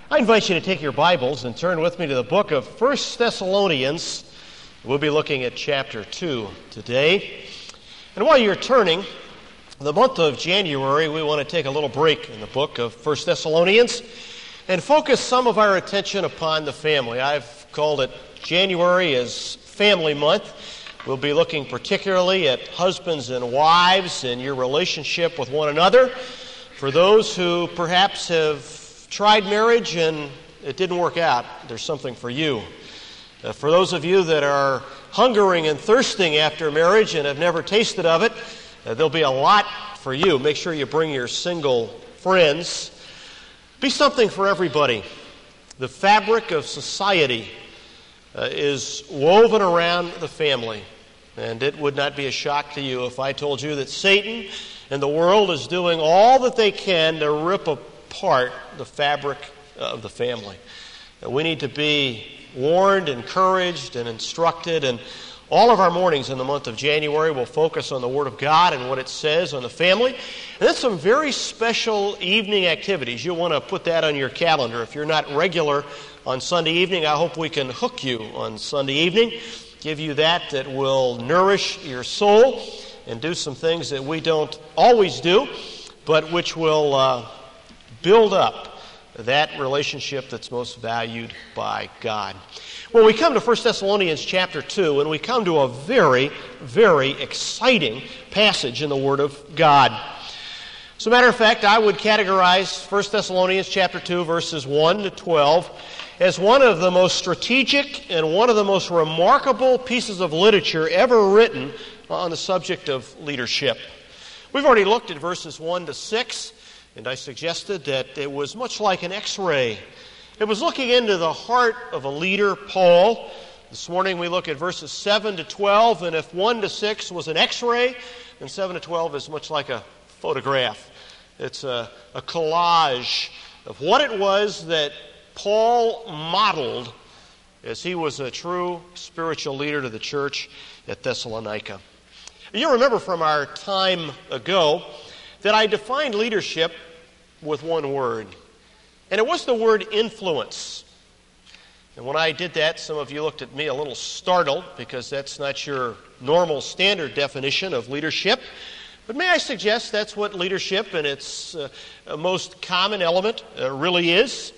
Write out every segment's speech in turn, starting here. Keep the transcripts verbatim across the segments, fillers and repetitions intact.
I invite you to take your Bibles and turn with me to the book of First Thessalonians. We'll be looking at chapter two today. And while you're turning, the month of January, we want to take a little break in the book of First Thessalonians and focus some of our attention upon the family. I've called it January as Family Month. We'll be looking particularly at husbands and wives and your relationship with one another. For those who perhaps have tried marriage and it didn't work out, there's something for you. Uh, for those of you that are hungering and thirsting after marriage and have never tasted of it, uh, there'll be a lot for you. Make sure you bring your single friends. Be something for everybody. The fabric of society uh, is woven around the family. And it would not be a shock to you if I told you that Satan and the world is doing all that they can to rip apart the fabric of the family. Uh, we need to be warned, encouraged, and instructed. And all of our mornings in the month of January will focus on the Word of God and what it says on the family. And then some very special evening activities. You'll want to put that on your calendar. If you're not regular on Sunday evening, I hope we can hook you on Sunday evening, give you that that will nourish your soul and do some things that we don't always do, but which will uh, build up that relationship that's most valued by God. When we come to First Thessalonians chapter two, and we come to a very, very exciting passage in the Word of God. As a matter of fact, I would categorize First Thessalonians chapter two, verses one to twelve, as one of the most strategic and one of the most remarkable pieces of literature ever written on the subject of leadership. We've already looked at verses one to six, and I suggested that it was much like an X-ray. It was looking into the heart of a leader, Paul. This morning we look at verses seven to twelve, and if one to six was an X-ray, then seven to twelve is much like a photograph. It's a, a collage of what it was that Paul modeled as he was a true spiritual leader to the church at Thessalonica. You remember from our time ago that I defined leadership with one word, and it was the word influence. And when I did that, some of you looked at me a little startled because that's not your normal standard definition of leadership. But may I suggest that's what leadership in its uh, most common element uh, really is.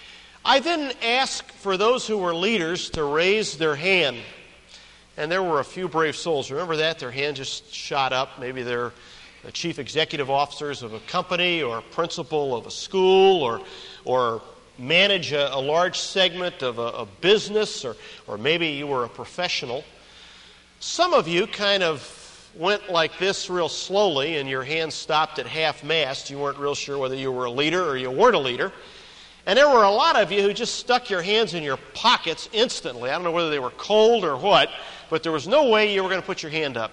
I then asked for those who were leaders to raise their hand. And there were a few brave souls. Remember that? Their hand just shot up. Maybe they're the chief executive officers of a company or principal of a school or or manage a, a large segment of a, a business, or, or maybe you were a professional. Some of you kind of went like this real slowly and your hand stopped at half-mast. You weren't real sure whether you were a leader or you weren't a leader. And there were a lot of you who just stuck your hands in your pockets instantly. I don't know whether they were cold or what, but there was no way you were going to put your hand up.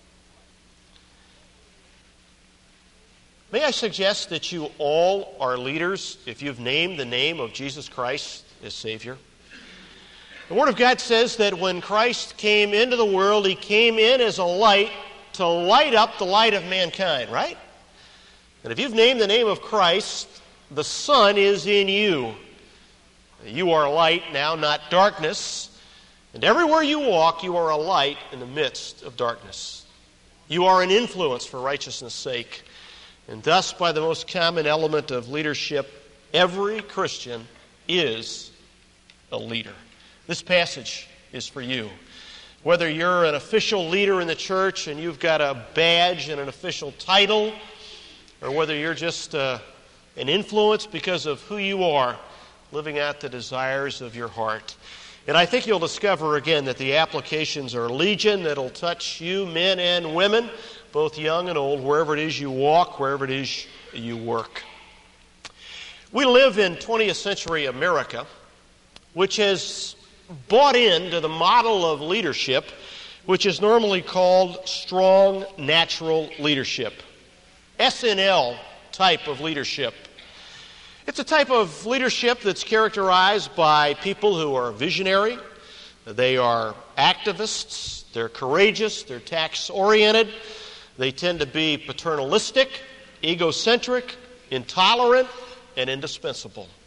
May I suggest that you all are leaders if you've named the name of Jesus Christ as Savior? The Word of God says that when Christ came into the world, He came in as a light to light up the light of mankind, right? And if you've named the name of Christ, the Son is in you. You are light now, not darkness. And everywhere you walk, you are a light in the midst of darkness. You are an influence for righteousness' sake. And thus, by the most common element of leadership, every Christian is a leader. This passage is for you. Whether you're an official leader in the church and you've got a badge and an official title, or whether you're just uh, an influence because of who you are, living out the desires of your heart. And I think you'll discover again that the applications are legion that'll touch you, men and women, both young and old, wherever it is you walk, wherever it is you work. We live in twentieth century America, which has bought into the model of leadership, which is normally called strong natural leadership. S N L type of leadership. It's a type of leadership that's characterized by people who are visionary, they are activists, they're courageous, they're task-oriented, they tend to be paternalistic, egocentric, intolerant, and indispensable.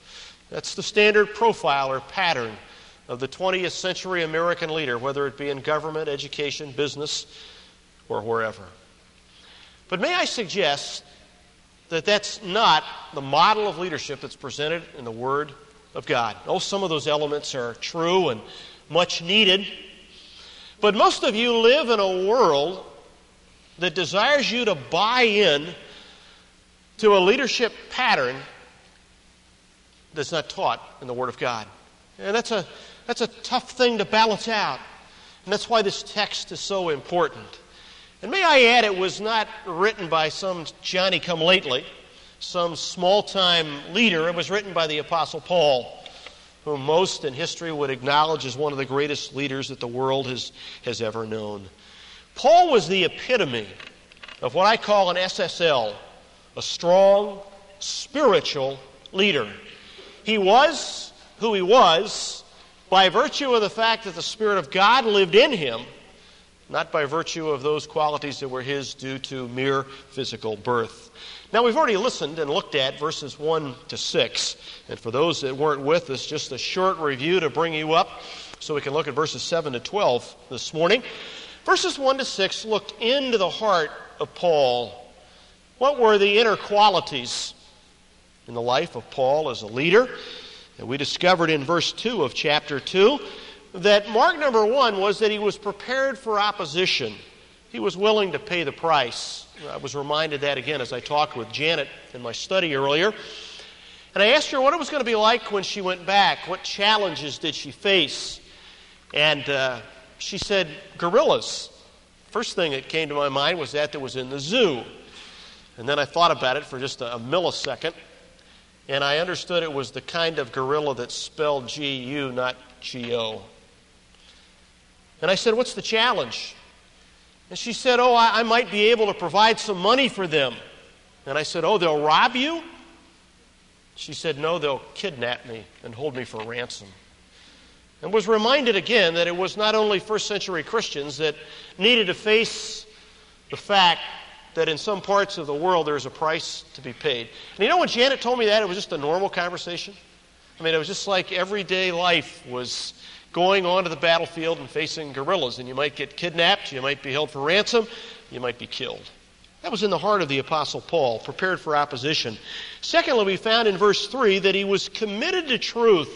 That's the standard profile or pattern of the twentieth century American leader, whether it be in government, education, business, or wherever. But may I suggest that that's not the model of leadership that's presented in the Word of God. Oh, some of those elements are true and much needed. But most of you live in a world that desires you to buy in to a leadership pattern that's not taught in the Word of God. And that's a, that's a tough thing to balance out. And that's why this text is so important. And may I add, it was not written by some Johnny-come-lately, some small-time leader. It was written by the Apostle Paul, whom most in history would acknowledge as one of the greatest leaders that the world has, has ever known. Paul was the epitome of what I call an S S L, a strong, spiritual leader. He was who he was by virtue of the fact that the Spirit of God lived in him, not by virtue of those qualities that were his due to mere physical birth. Now, we've already listened and looked at verses one to six. And for those that weren't with us, just a short review to bring you up so we can look at verses seven to twelve this morning. Verses one to six looked into the heart of Paul. What were the inner qualities in the life of Paul as a leader? And we discovered in verse two of chapter two that mark number one was that he was prepared for opposition. He was willing to pay the price. I was reminded that again as I talked with Janet in my study earlier. And I asked her what it was going to be like when she went back. What challenges did she face? And uh, she said, gorillas. First thing that came to my mind was that that was in the zoo. And then I thought about it for just a, a millisecond. And I understood it was the kind of gorilla that's spelled G U, not G O. And I said, what's the challenge? And she said, oh, I, I might be able to provide some money for them. And I said, oh, they'll rob you? She said, no, they'll kidnap me and hold me for ransom. And was reminded again that it was not only first century Christians that needed to face the fact that in some parts of the world there's a price to be paid. And you know when Janet told me that, it was just a normal conversation. I mean, it was just like everyday life was going onto the battlefield and facing guerrillas. And you might get kidnapped, you might be held for ransom, you might be killed. That was in the heart of the Apostle Paul, prepared for opposition. Secondly, we found in verse three that he was committed to truth.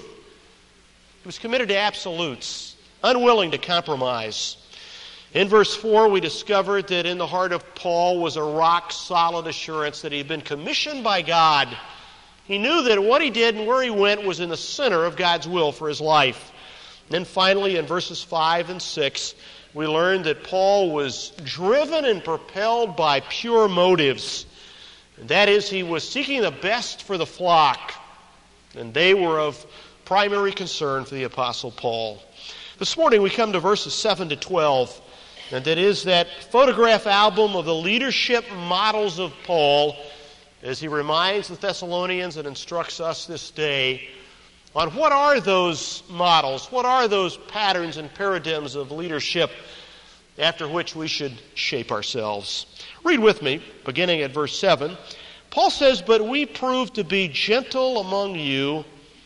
He was committed to absolutes, unwilling to compromise. In verse four, we discovered that in the heart of Paul was a rock-solid assurance that he had been commissioned by God. He knew that what he did and where he went was in the center of God's will for his life. And then finally, in verses five and six, we learned that Paul was driven and propelled by pure motives. And that is, he was seeking the best for the flock. And they were of primary concern for the Apostle Paul. This morning we come to verses seven to twelve. And that is that photograph album of the leadership models of Paul as he reminds the Thessalonians and instructs us this day on what are those models, what are those patterns and paradigms of leadership after which we should shape ourselves. Read with me, beginning at verse seven. Paul says, but we prove to be gentle among you,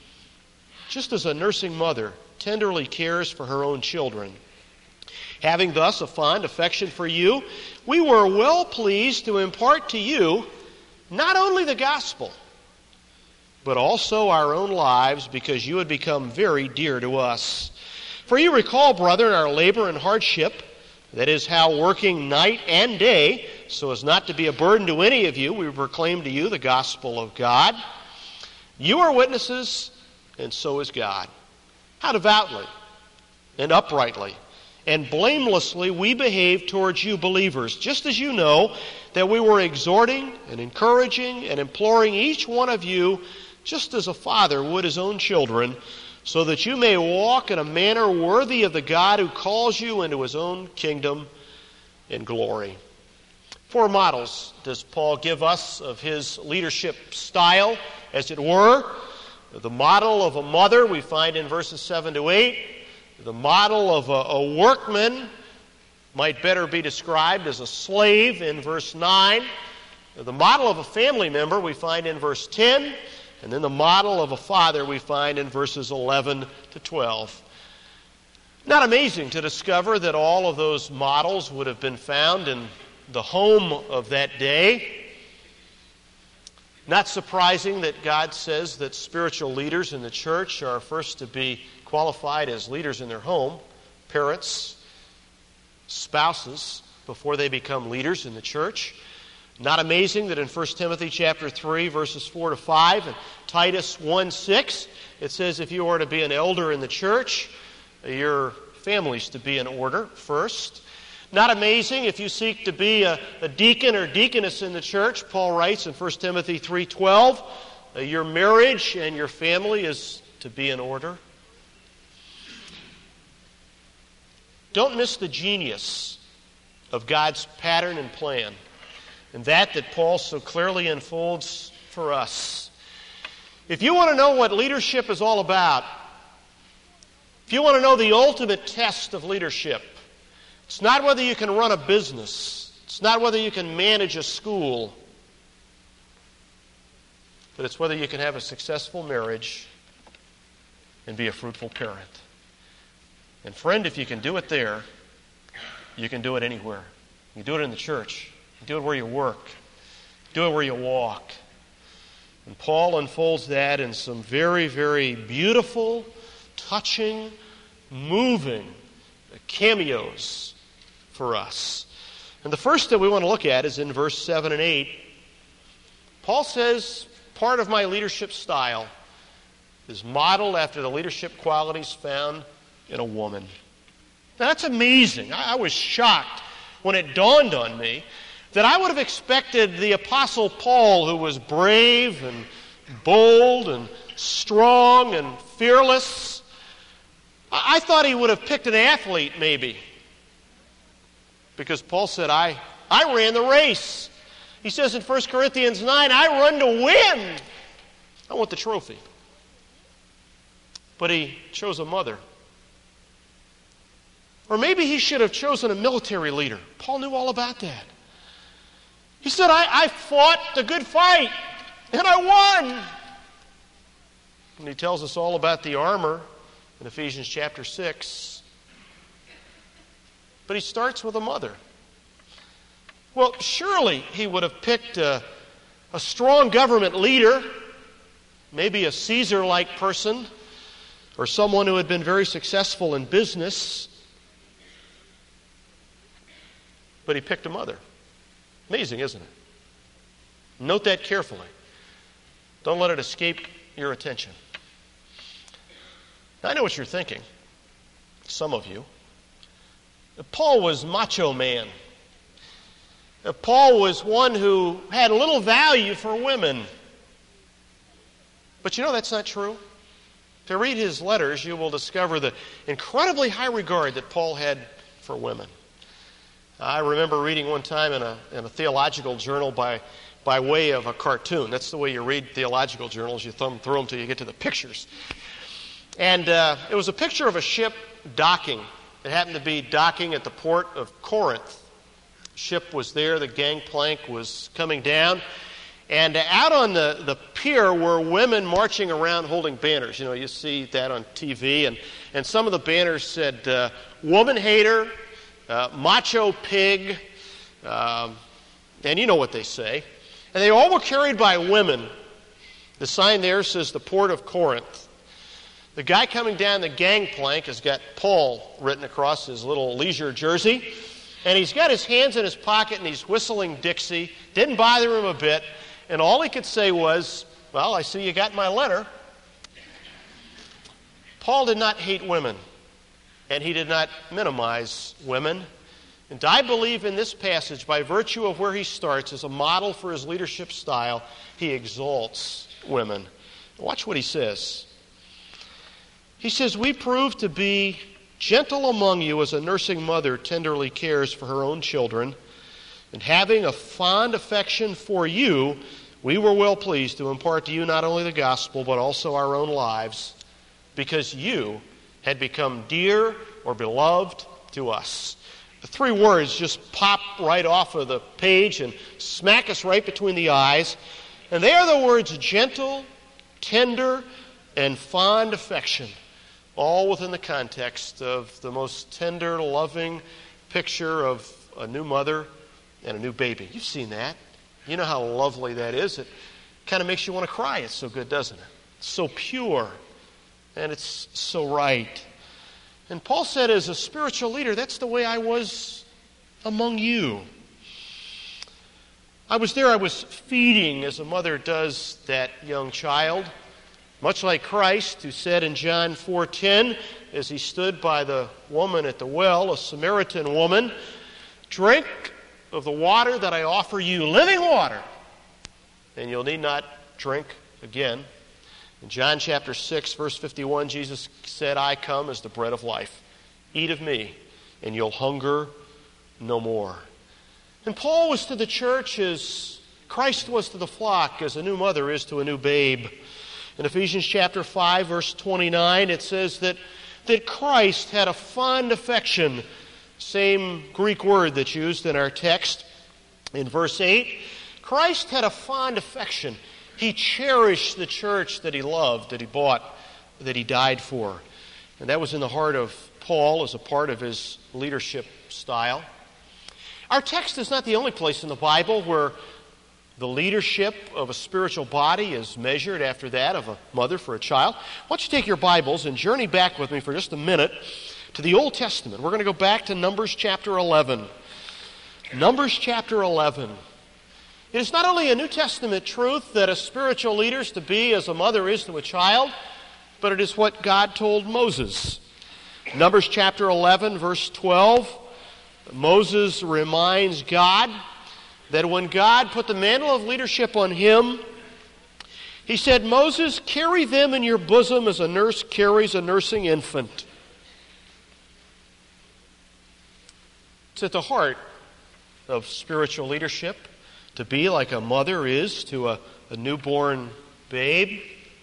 just as a nursing mother tenderly cares for her own children. Having thus a fond affection for you, we were well pleased to impart to you not only the gospel, but also our own lives, because you had become very dear to us. For you recall, brethren, our labor and hardship, that is how working night and day, so as not to be a burden to any of you, we proclaim to you the gospel of God. You are witnesses, and so is God. How devoutly and uprightly and blamelessly we behave towards you believers, just as you know that we were exhorting and encouraging and imploring each one of you, just as a father would his own children, so that you may walk in a manner worthy of the God who calls you into his own kingdom and glory. Four models does Paul give us of his leadership style, as it were. The model of a mother we find in verses seven to eight. The model of a, a workman might better be described as a slave in verse nine. The model of a family member we find in verse ten. And then the model of a father we find in verses eleven to twelve. Not amazing to discover that all of those models would have been found in the home of that day. Not surprising that God says that spiritual leaders in the church are first to be qualified as leaders in their home, parents, spouses, before they become leaders in the church. Not amazing that in First Timothy chapter three, verses four to five, and Titus one six, it says if you are to be an elder in the church, your family's to be in order first. Not amazing if you seek to be a, a deacon or deaconess in the church. Paul writes in First Timothy three twelve, uh, your marriage and your family is to be in order. Don't miss the genius of God's pattern and plan, and that that Paul so clearly unfolds for us. If you want to know what leadership is all about, if you want to know the ultimate test of leadership, it's not whether you can run a business. It's not whether you can manage a school. But it's whether you can have a successful marriage and be a fruitful parent. And friend, if you can do it there, you can do it anywhere. You do it in the church. You do it where you work. You do it where you walk. And Paul unfolds that in some very, very beautiful, touching, moving cameos for us. And the first that we want to look at is in verse seven and eight. Paul says, part of my leadership style is modeled after the leadership qualities found in a woman. Now that's amazing. I, I was shocked when it dawned on me that I would have expected the Apostle Paul, who was brave and bold and strong and fearless, I, I thought he would have picked an athlete maybe. Because Paul said, I, I ran the race. He says in First Corinthians nine, I run to win. I want the trophy. But he chose a mother. Or maybe he should have chosen a military leader. Paul knew all about that. He said, I, I fought the good fight, and I won. And he tells us all about the armor in Ephesians chapter six. But he starts with a mother. Well, surely he would have picked a, a strong government leader, maybe a Caesar-like person, or someone who had been very successful in business. But he picked a mother. Amazing, isn't it? Note that carefully. Don't let it escape your attention. Now, I know what you're thinking, some of you. Paul was macho man. Paul was one who had little value for women. But you know that's not true. To read his letters, you will discover the incredibly high regard that Paul had for women. I remember reading one time in a, in a theological journal by, by way of a cartoon. That's the way you read theological journals. You thumb through them till you get to the pictures. And uh, it was a picture of a ship docking. It happened to be docking at the port of Corinth. The ship was there. The gangplank was coming down. And out on the, the pier were women marching around holding banners. You know, you see that on T V. And, and some of the banners said, uh, woman hater, uh, macho pig, um, and you know what they say. And they all were carried by women. The sign there says the port of Corinth. The guy coming down the gangplank has got Paul written across his little leisure jersey. And he's got his hands in his pocket and he's whistling Dixie. Didn't bother him a bit. And all he could say was, well, I see you got my letter. Paul did not hate women. And he did not minimize women. And I believe in this passage, by virtue of where he starts as a model for his leadership style, he exalts women. Watch what he says. He says, we prove to be gentle among you as a nursing mother tenderly cares for her own children, and having a fond affection for you, we were well pleased to impart to you not only the gospel, but also our own lives, because you had become dear or beloved to us. The three words just pop right off of the page and smack us right between the eyes. And they are the words gentle tender and fond affection, all within the context of the most tender, loving picture of a new mother and a new baby. You've seen that. You know how lovely that is. It kind of makes you want to cry. It's so good, doesn't it? It's so pure, and it's so right. And Paul said, as a spiritual leader, that's the way I was among you. I was there, I was feeding, as a mother does that young child, much like Christ, who said in John four ten, as he stood by the woman at the well, a Samaritan woman, "Drink of the water that I offer you, living water, and you'll need not drink again." In John chapter six, verse fifty-one, Jesus said, "I come as the bread of life. Eat of me, and you'll hunger no more." And Paul was to the church as Christ was to the flock, as a new mother is to a new babe. In Ephesians chapter five, verse twenty-nine, it says that, that Christ had a fond affection, same Greek word that's used in our text in verse eight. Christ had a fond affection. He cherished the church that he loved, that he bought, that he died for. And that was in the heart of Paul as a part of his leadership style. Our text is not the only place in the Bible where the leadership of a spiritual body is measured after that of a mother for a child. Why don't you take your Bibles and journey back with me for just a minute to the Old Testament. We're going to go back to Numbers chapter eleven. Numbers chapter eleven. It is not only a New Testament truth that a spiritual leader is to be as a mother is to a child, but it is what God told Moses. Numbers chapter eleven, verse twelve. Moses reminds God that when God put the mantle of leadership on him, he said, "Moses, carry them in your bosom as a nurse carries a nursing infant." It's at the heart of spiritual leadership to be like a mother is to a, a newborn babe.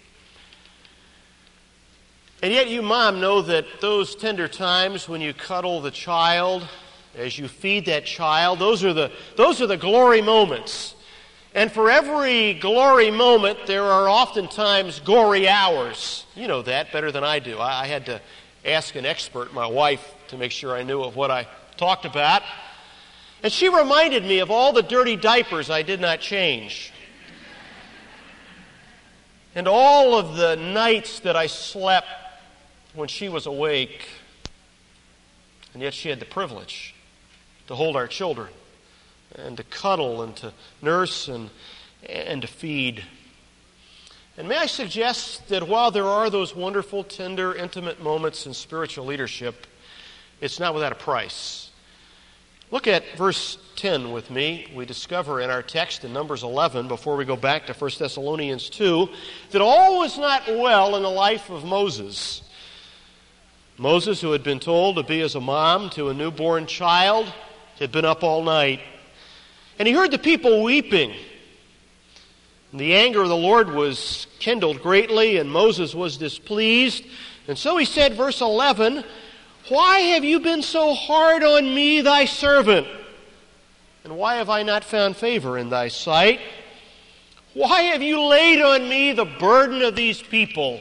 And yet you, mom, know that those tender times when you cuddle the child, as you feed that child, those are the those are the glory moments. And for every glory moment, there are oftentimes gory hours. You know that better than I do. I, I had to ask an expert, my wife, to make sure I knew of what I talked about. And she reminded me of all the dirty diapers I did not change. And all of the nights that I slept when she was awake. And yet she had the privilege to hold our children and to cuddle and to nurse and, and to feed. And may I suggest that while there are those wonderful, tender, intimate moments in spiritual leadership, it's not without a price. Look at verse ten with me. We discover in our text in Numbers eleven, before we go back to First Thessalonians two, that all was not well in the life of Moses. Moses, who had been told to be as a mom to a newborn child, had been up all night. And he heard the people weeping. And the anger of the Lord was kindled greatly, and Moses was displeased. And so he said, verse eleven, "Why have you been so hard on me, thy servant? And why have I not found favor in thy sight? Why have you laid on me the burden of these people?"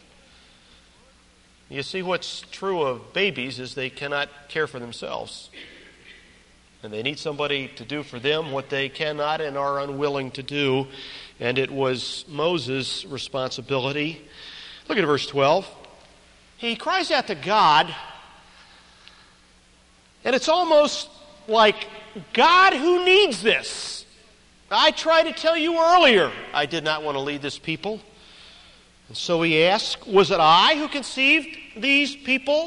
You see, what's true of babies is they cannot care for themselves. And they need somebody to do for them what they cannot and are unwilling to do. And it was Moses' responsibility. Look at verse twelve. He cries out to God, and it's almost like, "God, who needs this? I tried to tell you earlier I did not want to lead this people." And so he asks, "Was it I who conceived these people?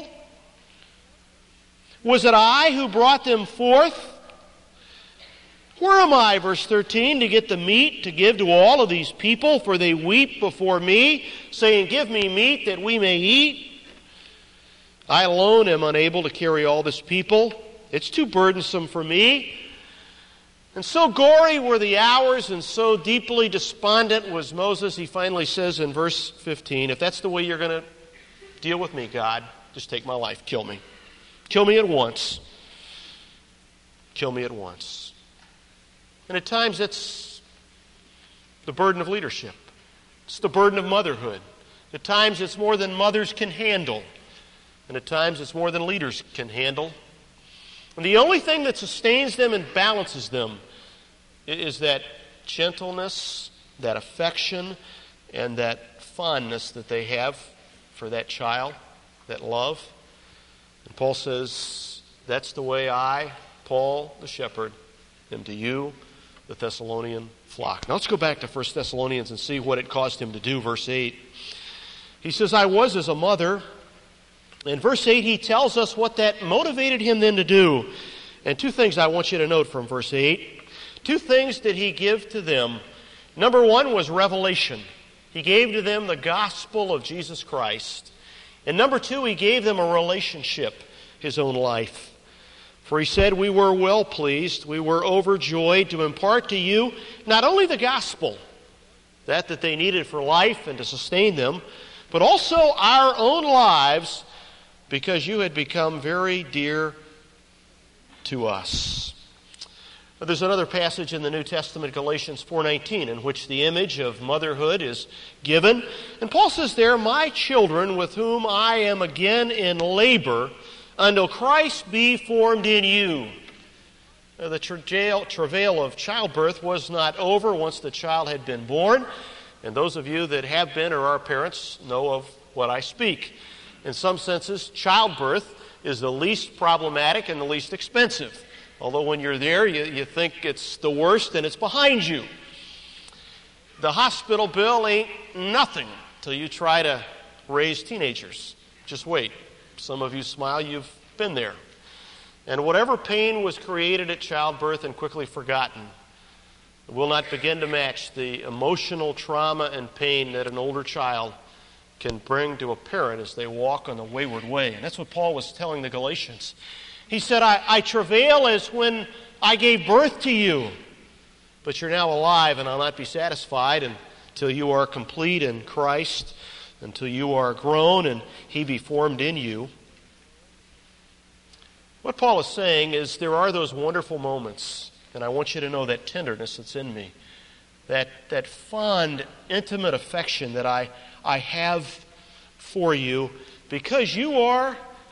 Was it I who brought them forth? Where am I," verse thirteen, "to get the meat to give to all of these people? For they weep before me, saying, 'Give me meat that we may eat.' I alone am unable to carry all this people. It's too burdensome for me." And so gory were the hours, and so deeply despondent was Moses, he finally says in verse fifteen, "If that's the way you're going to deal with me, God, just take my life. Kill me. Kill me at once. Kill me at once." And at times that's the burden of leadership. It's the burden of motherhood. At times it's more than mothers can handle. And at times it's more than leaders can handle. And the only thing that sustains them and balances them is that gentleness, that affection, and that fondness that they have for that child, that love. And Paul says, that's the way I, Paul the shepherd, am to you, the Thessalonian flock. Now let's go back to First Thessalonians and see what it caused him to do. Verse eight. He says, I was as a mother. In verse eight, he tells us what that motivated him then to do. And two things I want you to note from verse eight. Two things did he give to them. Number one was revelation. He gave to them the gospel of Jesus Christ. And number two, he gave them a relationship, his own life. For he said, we were well pleased, we were overjoyed to impart to you not only the gospel, that that they needed for life and to sustain them, but also our own lives, because you had become very dear to us. There's another passage in the New Testament, Galatians four nineteen, in which the image of motherhood is given. And Paul says there, my children with whom I am again in labor, until Christ be formed in you. The travail, travail of childbirth was not over once the child had been born. And those of you that have been or are parents know of what I speak. In some senses, childbirth is the least problematic and the least expensive. Although when you're there, you, you think it's the worst and it's behind you. The hospital bill ain't nothing till you try to raise teenagers. Just wait. Some of you smile, you've been there. And whatever pain was created at childbirth and quickly forgotten will not begin to match the emotional trauma and pain that an older child can bring to a parent as they walk on the wayward way. And that's what Paul was telling the Galatians. He said, I, I travail as when I gave birth to you, but you're now alive, and I'll not be satisfied until you are complete in Christ, until you are grown and he be formed in you. What Paul is saying is there are those wonderful moments, and I want you to know that tenderness that's in me, that, that fond, intimate affection that I, I have for you because you are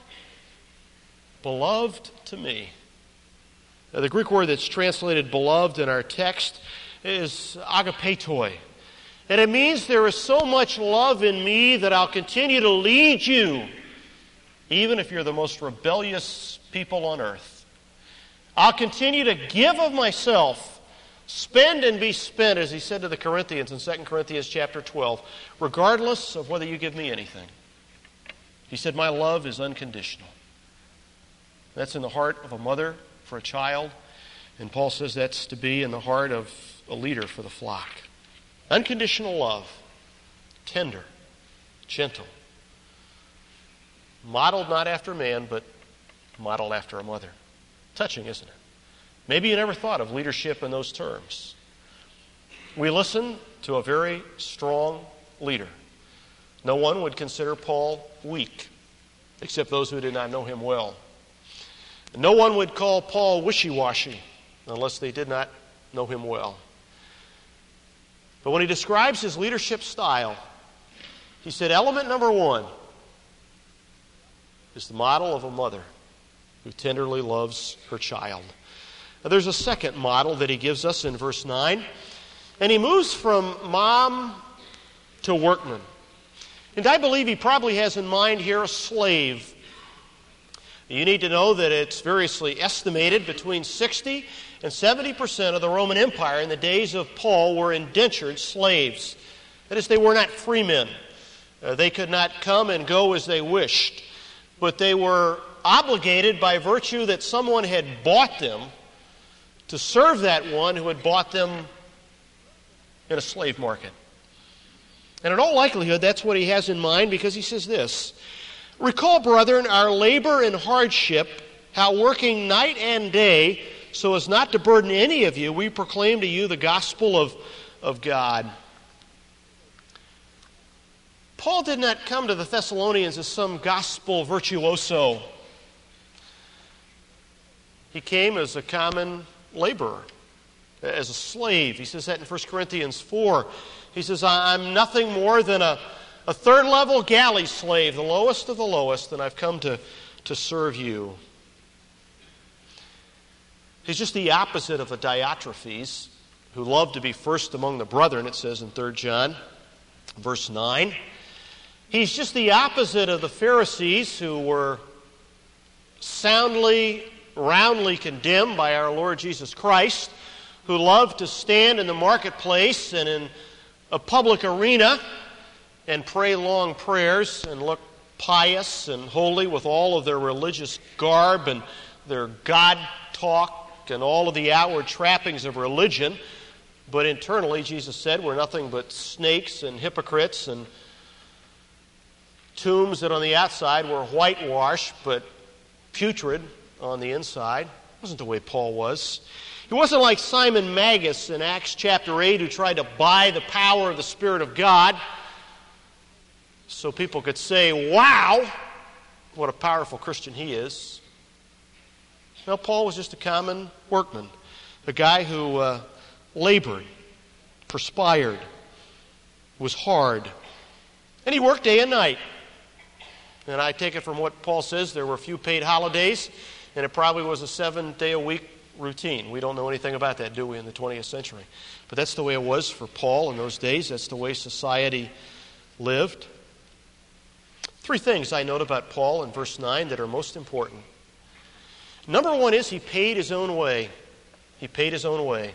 beloved to me. Now, the Greek word that's translated beloved in our text is agapetoi. And it means there is so much love in me that I'll continue to lead you, even if you're the most rebellious people on earth. I'll continue to give of myself, spend and be spent, as he said to the Corinthians in Second Corinthians chapter twelve, regardless of whether you give me anything. He said, my love is unconditional. That's in the heart of a mother for a child. And Paul says that's to be in the heart of a leader for the flock. Unconditional love, tender, gentle, modeled not after man, but modeled after a mother. Touching, isn't it? Maybe you never thought of leadership in those terms. We listen to a very strong leader. No one would consider Paul weak, except those who did not know him well. No one would call Paul wishy-washy unless they did not know him well. But when he describes his leadership style, he said element number one is the model of a mother who tenderly loves her child. Now, there's a second model that he gives us in verse nine, and he moves from mom to workman. And I believe he probably has in mind here a slave. You need to know that it's variously estimated between sixty and seventy percent of the Roman Empire in the days of Paul were indentured slaves. That is, they were not free men. Uh, they could not come and go as they wished, but they were obligated by virtue that someone had bought them to serve that one who had bought them in a slave market. And in all likelihood, that's what he has in mind, because he says this, recall, brethren, our labor and hardship, how working night and day, so as not to burden any of you, we proclaim to you the gospel of, of God. Paul did not come to the Thessalonians as some gospel virtuoso. He came as a common laborer, as a slave. He says that in First Corinthians four. He says, I'm nothing more than a, a third-level galley slave, the lowest of the lowest, and I've come to, to serve you. He's just the opposite of a Diotrephes, who loved to be first among the brethren, it says in Third John, verse nine. He's just the opposite of the Pharisees, who were soundly, roundly condemned by our Lord Jesus Christ, who loved to stand in the marketplace and in a public arena and pray long prayers and look pious and holy with all of their religious garb and their God talk and all of the outward trappings of religion. But internally, Jesus said, we're nothing but snakes and hypocrites and tombs that on the outside were whitewashed but putrid on the inside. It wasn't the way Paul was. He wasn't like Simon Magus in Acts chapter eight, who tried to buy the power of the Spirit of God so people could say, wow, what a powerful Christian he is. No, Paul was just a common workman, a guy who uh, labored, perspired, was hard, and he worked day and night. And I take it from what Paul says, there were a few paid holidays, and it probably was a seven-day-a-week routine. We don't know anything about that, do we, in the twentieth century? But that's the way it was for Paul in those days. That's the way society lived. Three things I note about Paul in verse nine that are most important. Number one is he paid his own way. He paid his own way.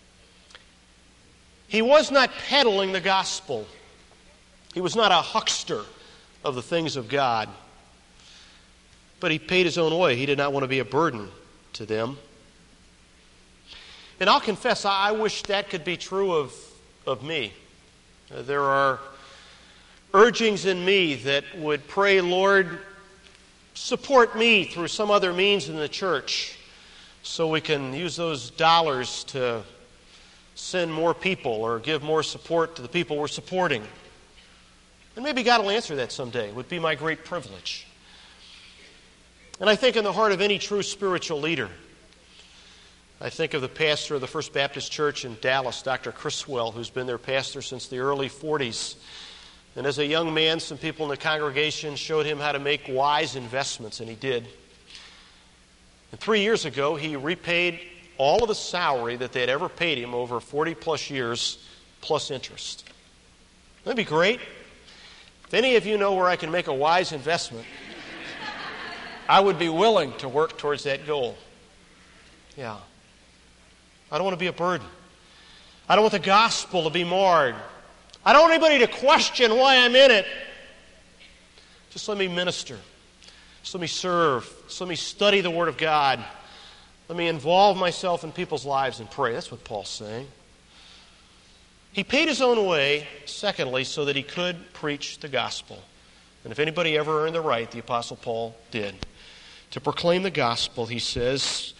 He was not peddling the gospel. He was not a huckster of the things of God. But he paid his own way. He did not want to be a burden to them. And I'll confess, I wish that could be true of, of me. Uh, there are urgings in me that would pray, Lord, support me through some other means in the church so we can use those dollars to send more people or give more support to the people we're supporting. And maybe God will answer that someday. It would be my great privilege. And I think in the heart of any true spiritual leader, I think of the pastor of the First Baptist Church in Dallas, Doctor Criswell, who's been their pastor since the early forties. And as a young man, some people in the congregation showed him how to make wise investments, and he did. And three years ago, he repaid all of the salary that they had ever paid him over forty-plus years, plus interest. That'd be great. If any of you know where I can make a wise investment, I would be willing to work towards that goal. Yeah. I don't want to be a burden. I don't want the gospel to be marred. I don't want anybody to question why I'm in it. Just let me minister. Just let me serve. Just let me study the Word of God. Let me involve myself in people's lives and pray. That's what Paul's saying. He paid his own way, secondly, so that he could preach the gospel. And if anybody ever earned the right, the Apostle Paul did. To proclaim the gospel, he says,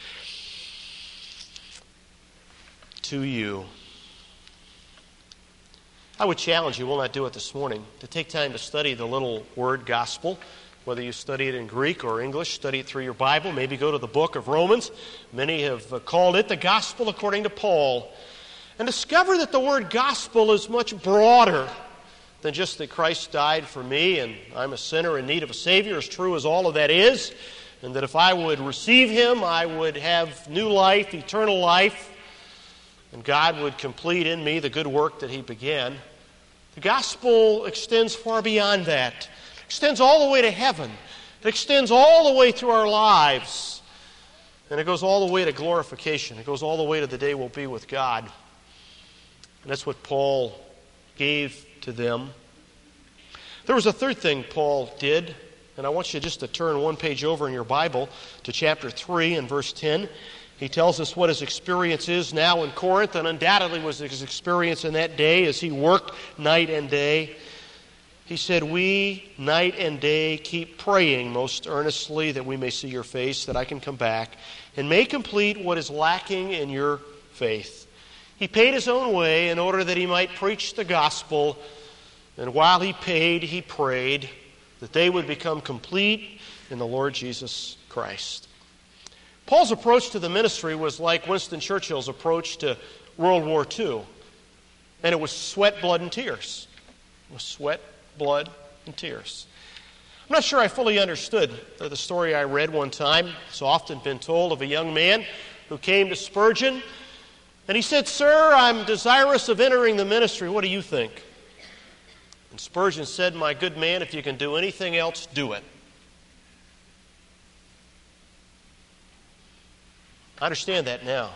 to you. I would challenge you, we'll not do it this morning, to take time to study the little word gospel. Whether you study it in Greek or English, study it through your Bible. Maybe go to the book of Romans. Many have called it the gospel according to Paul. And discover that the word gospel is much broader than just that Christ died for me and I'm a sinner in need of a Savior, as true as all of that is. And that if I would receive Him, I would have new life, eternal life. And God would complete in me the good work that He began. The gospel extends far beyond that. It extends all the way to heaven. It extends all the way through our lives. And it goes all the way to glorification. It goes all the way to the day we'll be with God. And that's what Paul gave to them. There was a third thing Paul did, and I want you just to turn one page over in your Bible to chapter three and verse ten. He tells us what his experience is now in Corinth, and undoubtedly was his experience in that day as he worked night and day. He said, we night and day keep praying most earnestly that we may see your face, that I can come back, and may complete what is lacking in your faith. He paid his own way in order that he might preach the gospel, and while he paid, he prayed that they would become complete in the Lord Jesus Christ. Paul's approach to the ministry was like Winston Churchill's approach to World War Two. And it was sweat, blood, and tears. It was sweat, blood, and tears. I'm not sure I fully understood the story I read one time. It's often been told of a young man who came to Spurgeon, and he said, "Sir, I'm desirous of entering the ministry. What do you think?" And Spurgeon said, "My good man, if you can do anything else, do it." I understand that now.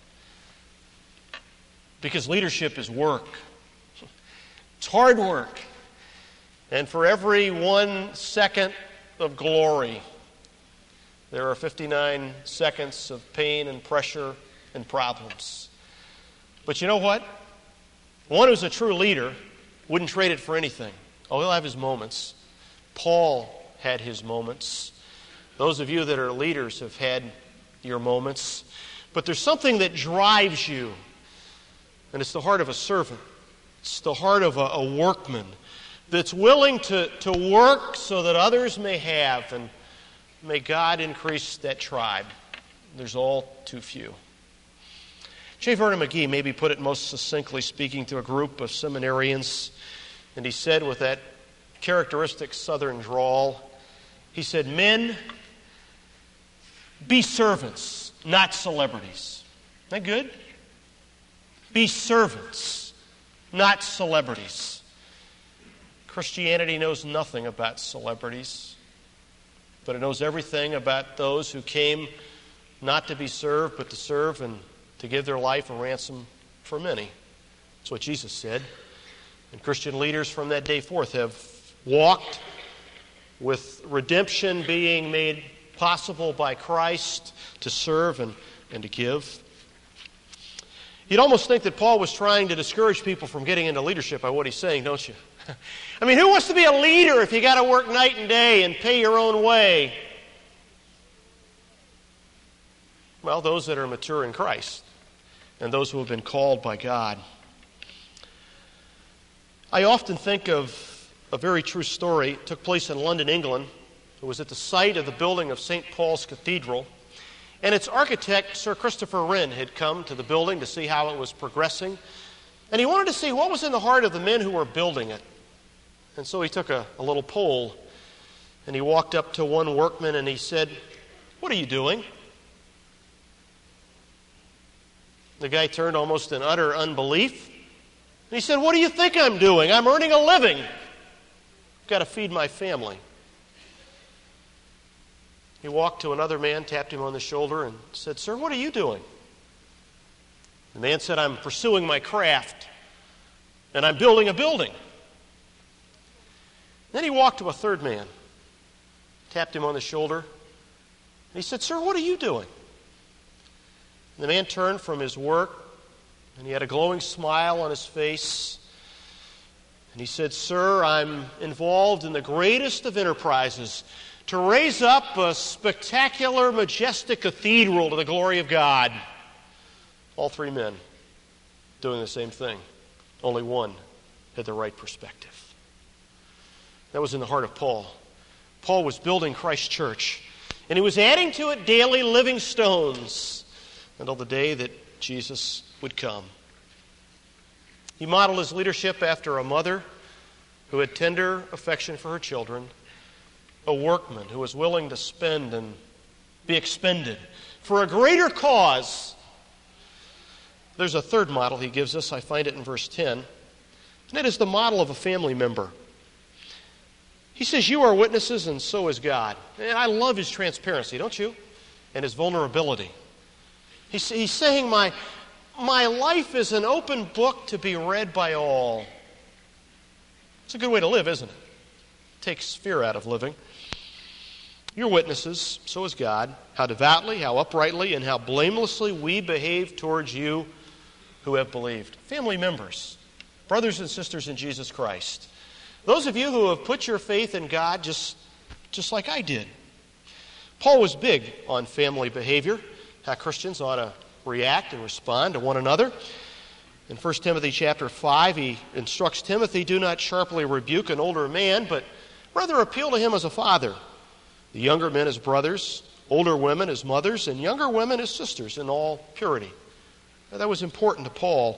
Because leadership is work. It's hard work. And for every one second of glory, there are fifty-nine seconds of pain and pressure and problems. But you know what? One who's a true leader wouldn't trade it for anything. Oh, he'll have his moments. Paul had his moments. Those of you that are leaders have had your moments. But there's something that drives you, and it's the heart of a servant. It's the heart of a, a workman that's willing to, to work so that others may have, and may God increase that tribe. There's all too few. J. Vernon McGee maybe put it most succinctly, speaking to a group of seminarians, and he said with that characteristic southern drawl, he said, "Men, be servants, not celebrities." Isn't that good? Be servants, not celebrities. Christianity knows nothing about celebrities, but it knows everything about those who came not to be served, but to serve and to give their life a ransom for many. That's what Jesus said. And Christian leaders from that day forth have walked with redemption being made possible by Christ to serve and, and to give. You'd almost think that Paul was trying to discourage people from getting into leadership by what he's saying, don't you? I mean, who wants to be a leader if you got to work night and day and pay your own way? Well, those that are mature in Christ and those who have been called by God. I often think of a very true story. It took place in London, England. It was at the site of the building of Saint Paul's Cathedral. And its architect, Sir Christopher Wren, had come to the building to see how it was progressing. And he wanted to see what was in the heart of the men who were building it. And so he took a, a little poll, and he walked up to one workman and he said, "What are you doing?" The guy turned almost in utter unbelief. And he said, "What do you think I'm doing? I'm earning a living. I've got to feed my family." He walked to another man, tapped him on the shoulder, and said, "Sir, what are you doing?" The man said, "I'm pursuing my craft, and I'm building a building." Then he walked to a third man, tapped him on the shoulder, and he said, "Sir, what are you doing?" And the man turned from his work, and he had a glowing smile on his face, and he said, "Sir, I'm involved in the greatest of enterprises, to raise up a spectacular, majestic cathedral to the glory of God." All three men doing the same thing. Only one had the right perspective. That was in the heart of Paul. Paul was building Christ's church, and he was adding to it daily living stones until the day that Jesus would come. He modeled his leadership after a mother who had tender affection for her children, a workman who was willing to spend and be expended for a greater cause. There's a third model he gives us. I find it in verse ten. And it is the model of a family member. He says, "You are witnesses, and so is God." And I love his transparency, don't you? And his vulnerability. He's, he's saying, my, my life is an open book to be read by all. It's a good way to live, isn't it? It takes fear out of living. You're witnesses, so is God, how devoutly, how uprightly, and how blamelessly we behave towards you who have believed. Family members, brothers and sisters in Jesus Christ. Those of you who have put your faith in God just, just like I did. Paul was big on family behavior, how Christians ought to react and respond to one another. In First Timothy chapter five, he instructs Timothy, "Do not sharply rebuke an older man, but rather appeal to him as a father. The younger men as brothers, older women as mothers, and younger women as sisters in all purity." Now, that was important to Paul.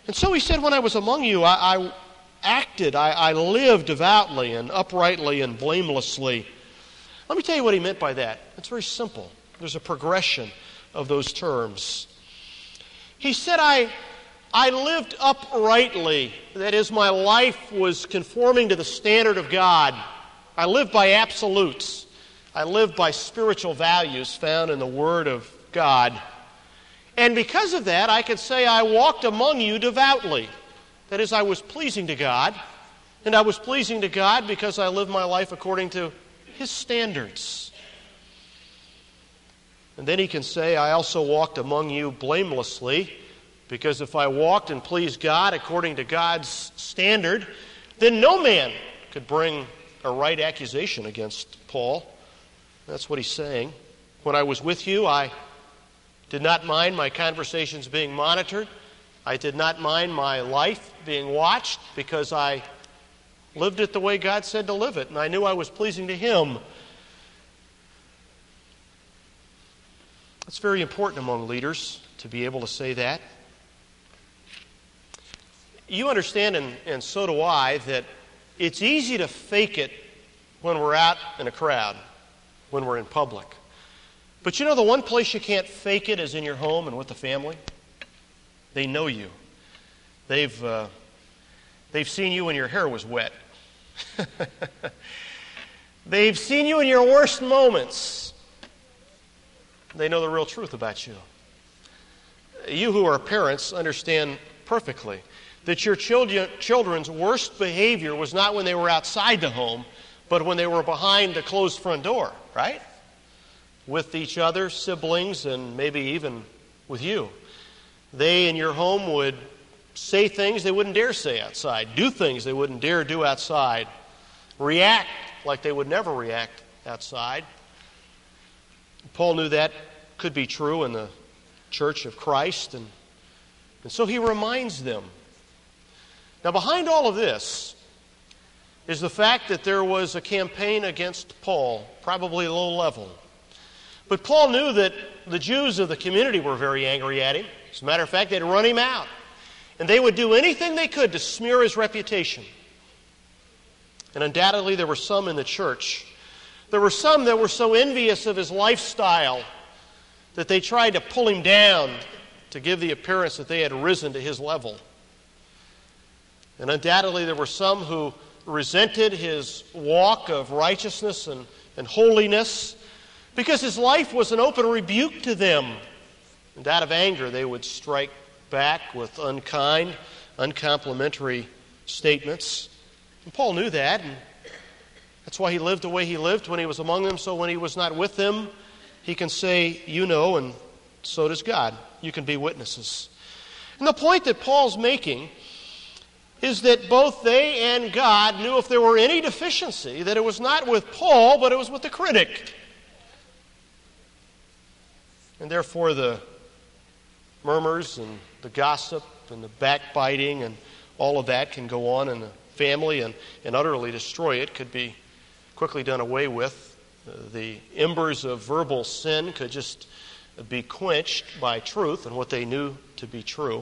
And so he said, when I was among you, I, I acted, I, I lived devoutly and uprightly and blamelessly. Let me tell you what he meant by that. It's very simple. There's a progression of those terms. He said, I, I lived uprightly. That is, my life was conforming to the standard of God. I lived by absolutes. I lived by spiritual values found in the Word of God. And because of that, I could say I walked among you devoutly. That is, I was pleasing to God. And I was pleasing to God because I lived my life according to His standards. And then he can say, I also walked among you blamelessly, because if I walked and pleased God according to God's standard, then no man could bring a right accusation against Paul. That's what he's saying. When I was with you, I did not mind my conversations being monitored. I did not mind my life being watched, because I lived it the way God said to live it, and I knew I was pleasing to Him. It's very important among leaders to be able to say that. You understand, and, and so do I, that it's easy to fake it when we're out in a crowd, when we're in public. But you know, the one place you can't fake it is in your home and with the family. They know you. They've, uh, they've seen you when your hair was wet. They've seen you in your worst moments. They know the real truth about you. You who are parents understand perfectly that your children, children's worst behavior was not when they were outside the home, but when they were behind the closed front door, right? With each other, siblings, and maybe even with you. They in your home would say things they wouldn't dare say outside, do things they wouldn't dare do outside, react like they would never react outside. Paul knew that could be true in the church of Christ, and, and so he reminds them. Now, behind all of this is the fact that there was a campaign against Paul, probably low level. But Paul knew that the Jews of the community were very angry at him. As a matter of fact, they'd run him out. And they would do anything they could to smear his reputation. And undoubtedly there were some in the church. There were some that were so envious of his lifestyle that they tried to pull him down to give the appearance that they had risen to his level. And undoubtedly there were some who resented his walk of righteousness and, and holiness because his life was an open rebuke to them. And out of anger they would strike back with unkind, uncomplimentary statements. And Paul knew that, and that's why he lived the way he lived when he was among them, so when he was not with them, he can say, you know, and so does God. You can be witnesses. And the point that Paul's making is that both they and God knew if there were any deficiency, that it was not with Paul, but it was with the critic. And therefore the murmurs and the gossip and the backbiting and all of that can go on in the family and, and utterly destroy it, could be quickly done away with. Uh, the embers of verbal sin could just be quenched by truth and what they knew to be true.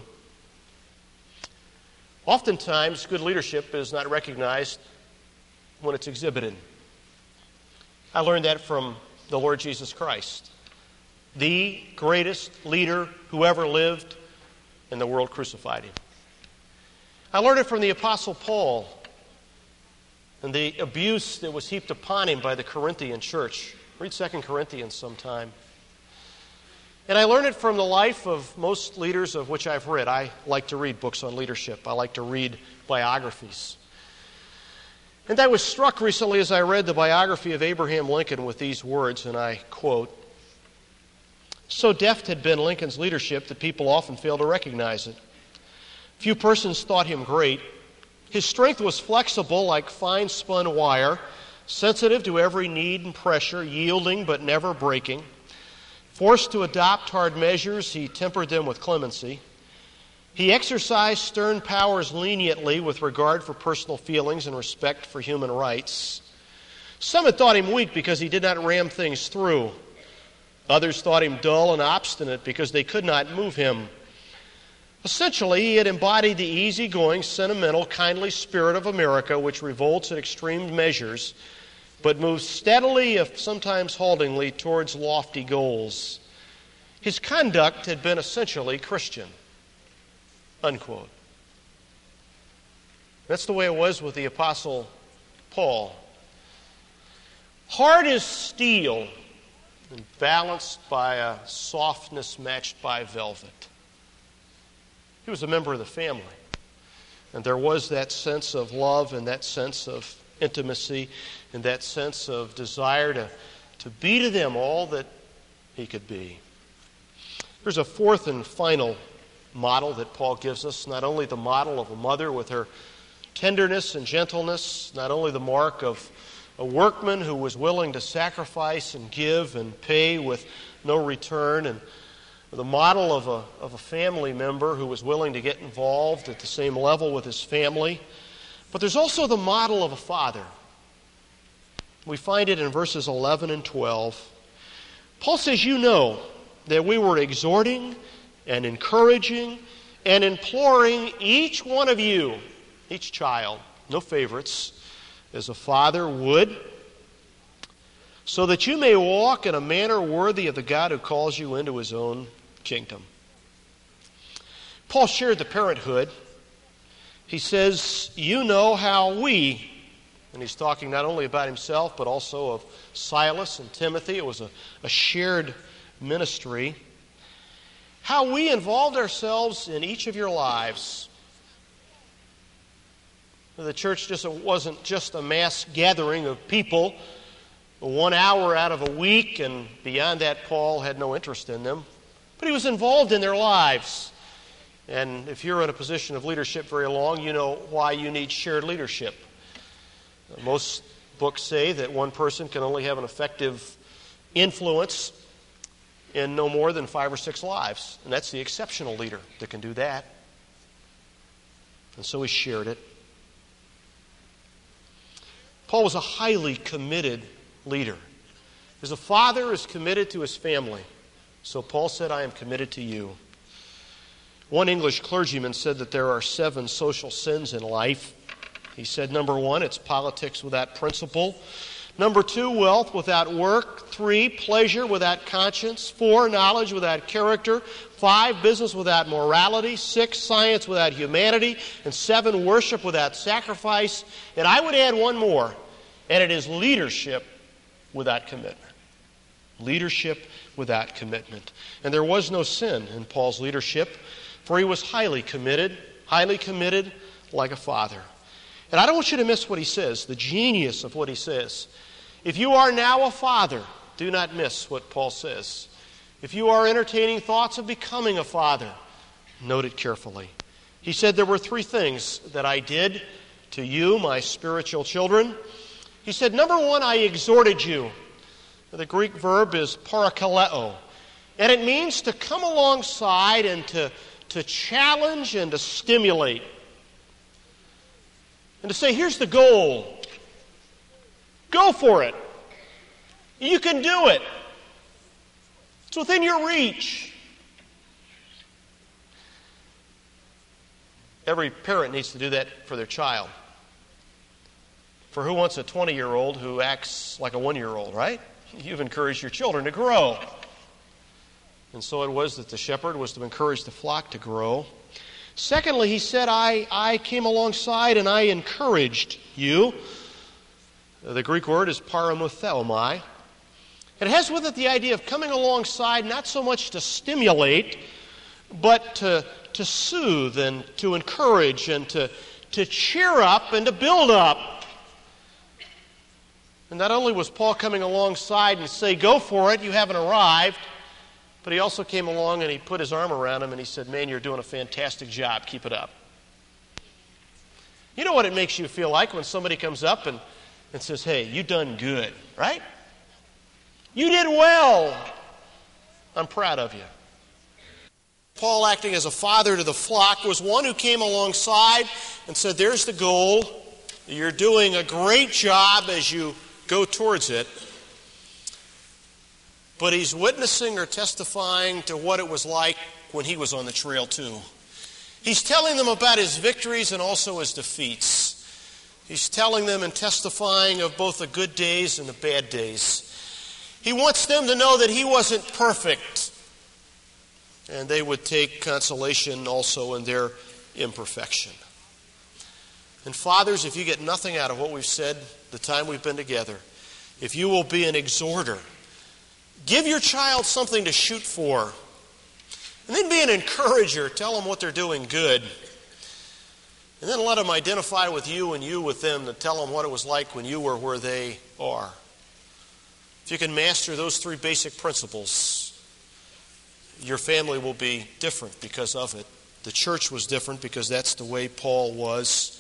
Oftentimes, good leadership is not recognized when it's exhibited. I learned that from the Lord Jesus Christ, the greatest leader who ever lived, and the world crucified him. I learned it from the Apostle Paul and the abuse that was heaped upon him by the Corinthian church. Read Second Corinthians sometime. And I learned it from the life of most leaders of which I've read. I like to read books on leadership. I like to read biographies. And I was struck recently as I read the biography of Abraham Lincoln with these words, and I quote, "So deft had been Lincoln's leadership that people often fail to recognize it. Few persons thought him great. His strength was flexible like fine-spun wire, sensitive to every need and pressure, yielding but never breaking. Forced to adopt hard measures, he tempered them with clemency. He exercised stern powers leniently with regard for personal feelings and respect for human rights. Some had thought him weak because he did not ram things through. Others thought him dull and obstinate because they could not move him. Essentially, he had embodied the easygoing, sentimental, kindly spirit of America, which revolts at extreme measures, but moves steadily, if sometimes haltingly, towards lofty goals. His conduct had been essentially Christian. Unquote. That's the way it was with the Apostle Paul. Hard as steel and balanced by a softness matched by velvet. He was a member of the family. And there was that sense of love and that sense of intimacy and that sense of desire to, to be to them all that he could be. There's a fourth and final model that Paul gives us, not only the model of a mother with her tenderness and gentleness, not only the mark of a workman who was willing to sacrifice and give and pay with no return, and the model of a, of a family member who was willing to get involved at the same level with his family. But there's also the model of a father. We find it in verses eleven and twelve. Paul says, you know that we were exhorting and encouraging and imploring each one of you, each child, no favorites, as a father would, so that you may walk in a manner worthy of the God who calls you into his own kingdom. Paul shared the parenthood. He says, you know how we, and he's talking not only about himself, but also of Silas and Timothy. It was a, a shared ministry. How we involved ourselves in each of your lives. The church just wasn't just a mass gathering of people, one hour out of a week, and beyond that, Paul had no interest in them. But he was involved in their lives. And if you're in a position of leadership very long, you know why you need shared leadership. Most books say that one person can only have an effective influence in no more than five or six lives. And that's the exceptional leader that can do that. And so he shared it. Paul was a highly committed leader. As a father is committed to his family, so Paul said, I am committed to you. One English clergyman said that there are seven social sins in life. He said, number one, it's politics without principle. Number two, wealth without work. Three, pleasure without conscience. Four, knowledge without character. Five, business without morality. Six, science without humanity. And seven, worship without sacrifice. And I would add one more, and it is leadership without commitment. Leadership without commitment. And there was no sin in Paul's leadership, for he was highly committed, highly committed like a father. And I don't want you to miss what he says, the genius of what he says. If you are now a father, do not miss what Paul says. If you are entertaining thoughts of becoming a father, note it carefully. He said there were three things that I did to you, my spiritual children. He said, number one, I exhorted you. The Greek verb is parakaleo, and it means to come alongside and to, to challenge and to stimulate. And to say, here's the goal. Go for it. You can do it. It's within your reach. Every parent needs to do that for their child. For who wants a twenty-year-old who acts like a one-year-old, right? You've encouraged your children to grow. And so it was that the shepherd was to encourage the flock to grow. Secondly, he said, I, I came alongside and I encouraged you. The Greek word is paramutheomai. It has with it the idea of coming alongside not so much to stimulate, but to, to soothe and to encourage and to, to cheer up and to build up. And not only was Paul coming alongside and say, go for it, you haven't arrived, but he also came along and he put his arm around him and he said, man, you're doing a fantastic job. Keep it up. You know what it makes you feel like when somebody comes up and, and says, hey, you done good, right? You did well. I'm proud of you. Paul, acting as a father to the flock, was one who came alongside and said, there's the goal. You're doing a great job as you go towards it. But he's witnessing or testifying to what it was like when he was on the trail too. He's telling them about his victories and also his defeats. He's telling them and testifying of both the good days and the bad days. He wants them to know that he wasn't perfect, and they would take consolation also in their imperfection. And fathers, if you get nothing out of what we've said the time we've been together, if you will be an exhorter, give your child something to shoot for, and then be an encourager. Tell them what they're doing good. And then let them identify with you and you with them, to tell them what it was like when you were where they are. If you can master those three basic principles, your family will be different because of it. The church was different because that's the way Paul was.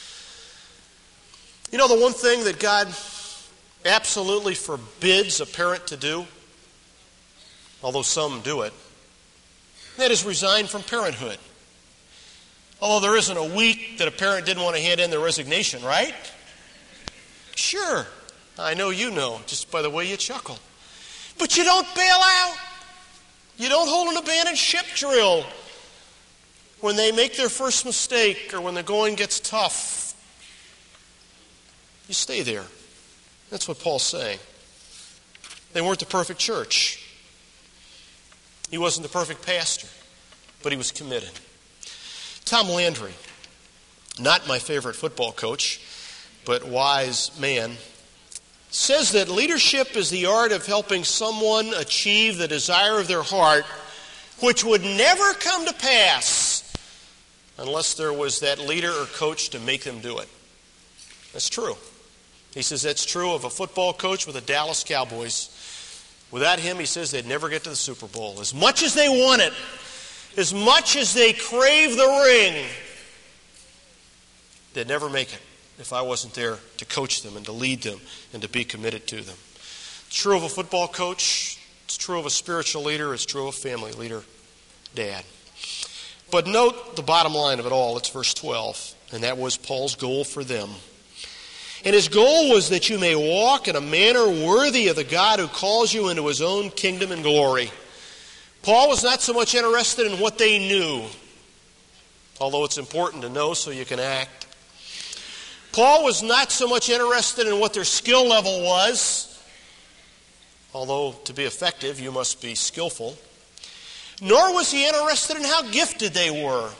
You know, the one thing that God absolutely forbids a parent to do, although some do it, that is resign from parenthood. Although there isn't a week that a parent didn't want to hand in their resignation, right? Sure, I know you know, just by the way you chuckle. But you don't bail out. You don't hold an abandoned ship drill when they make their first mistake or when the going gets tough. You stay there. That's what Paul's saying. They weren't the perfect church. He wasn't the perfect pastor, but he was committed. Tom Landry, not my favorite football coach, but wise man, says that leadership is the art of helping someone achieve the desire of their heart, which would never come to pass unless there was that leader or coach to make them do it. That's true. He says that's true of a football coach with the Dallas Cowboys. Without him, he says, they'd never get to the Super Bowl. As much as they want it, as much as they crave the ring, they'd never make it if I wasn't there to coach them and to lead them and to be committed to them. It's true of a football coach. It's true of a spiritual leader. It's true of a family leader, dad. But note the bottom line of it all. It's verse twelve, and that was Paul's goal for them. And his goal was that you may walk in a manner worthy of the God who calls you into his own kingdom and glory. Paul was not so much interested in what they knew, although it's important to know so you can act. Paul was not so much interested in what their skill level was, although to be effective you must be skillful. Nor was he interested in how gifted they were,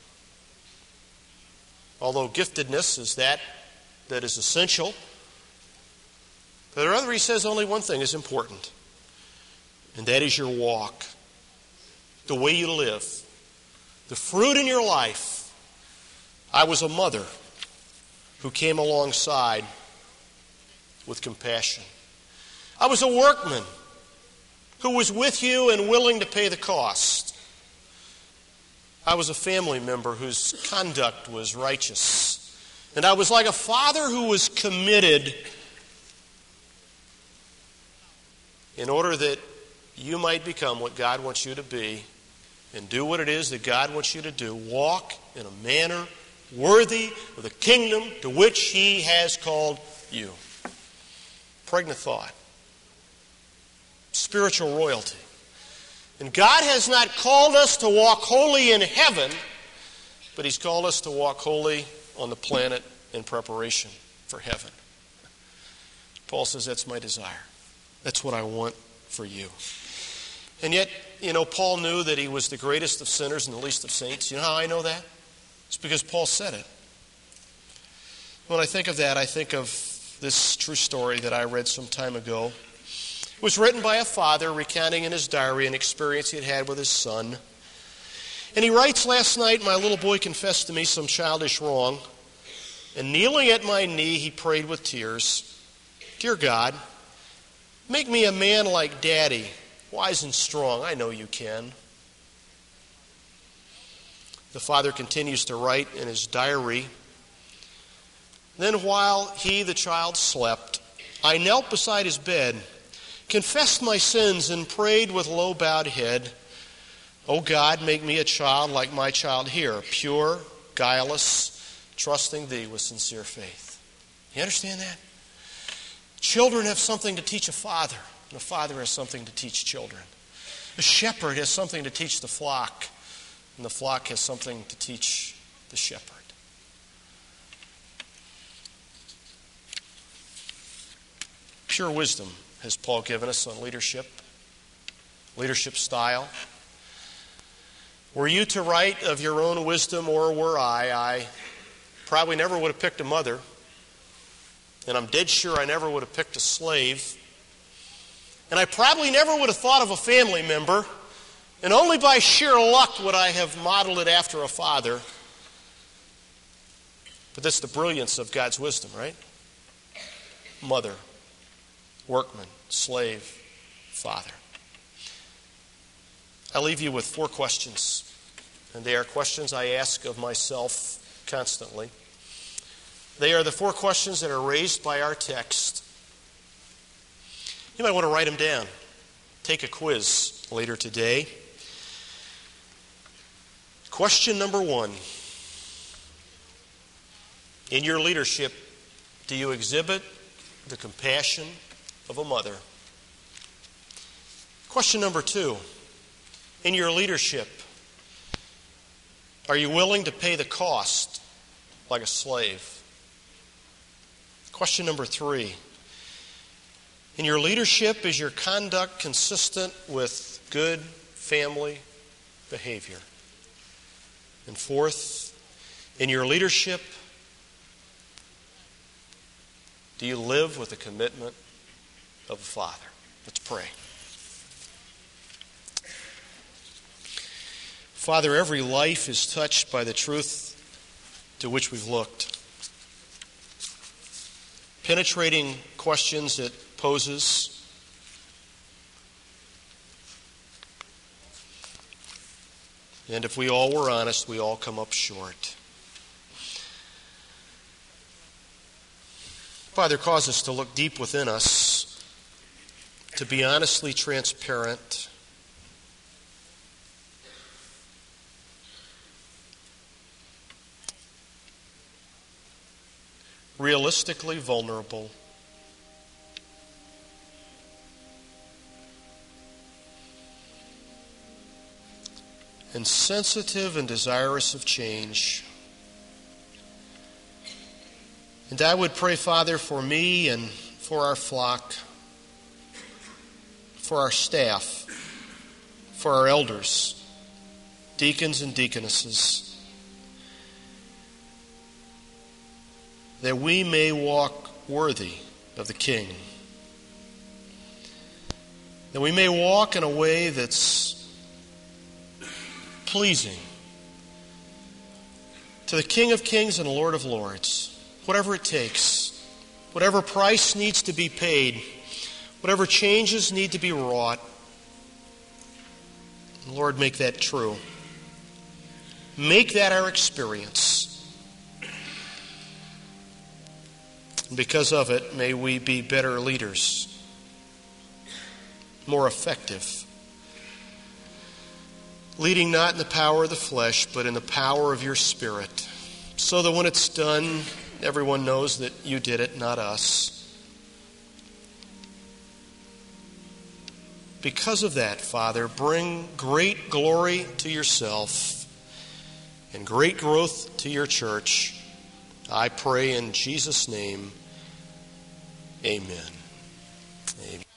although giftedness is that that is essential. But rather he says only one thing is important, and that is your walk, the way you live, the fruit in your life. I was a mother who came alongside with compassion. I was a workman who was with you and willing to pay the cost. I was a family member whose conduct was righteous. And I was like a father who was committed in order that you might become what God wants you to be and do what it is that God wants you to do. Walk in a manner worthy of the kingdom to which he has called you. Pregnant thought. Spiritual royalty. And God has not called us to walk holy in heaven, but he's called us to walk holy on the planet in preparation for heaven. Paul says that's my desire. That's what I want for you. And yet, you know, Paul knew that he was the greatest of sinners and the least of saints. You know how I know that? It's because Paul said it. When I think of that, I think of this true story that I read some time ago. It was written by a father recounting in his diary an experience he had had with his son. And he writes, last night my little boy confessed to me some childish wrong, and kneeling at my knee he prayed with tears, Dear God, make me a man like Daddy, wise and strong. I know you can. The father continues to write in his diary, Then while he, the child, slept, I knelt beside his bed, confessed my sins, and prayed with low-bowed head, O God, make me a child like my child here, pure, guileless, trusting thee with sincere faith. You understand that? Children have something to teach a father, and a father has something to teach children. A shepherd has something to teach the flock, and the flock has something to teach the shepherd. Pure wisdom has Paul given us on leadership, leadership style. Were you to write of your own wisdom, or were I, I probably never would have picked a mother, and I'm dead sure I never would have picked a slave, and I probably never would have thought of a family member, and only by sheer luck would I have modeled it after a father. But that's the brilliance of God's wisdom, right? Mother, workman, slave, father. I leave you with four questions, and they are questions I ask of myself constantly. They are the four questions that are raised by our text. You might want to write them down. Take a quiz later today. Question number one. In your leadership, do you exhibit the compassion of a mother? Question number two. In your leadership, are you willing to pay the cost like a slave? Question number three. In your leadership, is your conduct consistent with good family behavior? And fourth, in your leadership, do you live with the commitment of a father? Let's pray. Father, every life is touched by the truth to which we've looked. Penetrating questions it poses. And if we all were honest, we all come up short. Father, cause us to look deep within us, to be honestly transparent, realistically vulnerable, and sensitive and desirous of change. And I would pray, Father, for me and for our flock, for our staff, for our elders, deacons and deaconesses, that we may walk worthy of the King. That we may walk in a way that's pleasing to the King of Kings and Lord of Lords. Whatever it takes, whatever price needs to be paid, whatever changes need to be wrought, Lord, make that true. Make that our experience. And because of it, may we be better leaders, more effective, leading not in the power of the flesh, but in the power of your Spirit, so that when it's done, everyone knows that you did it, not us. Because of that, Father, bring great glory to yourself and great growth to your church. I pray in Jesus' name, amen. Amen.